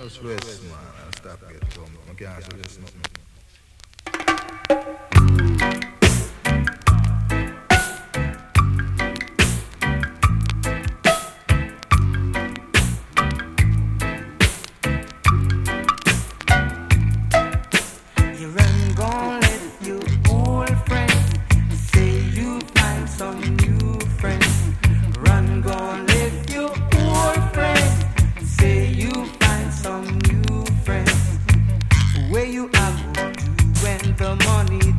Just rest, man, and stop get come. I can't suggest nothing. You run gon' let your old friends say you find some new friends. Run gon' let your old friends say you find some new friends. Where you are going to when the money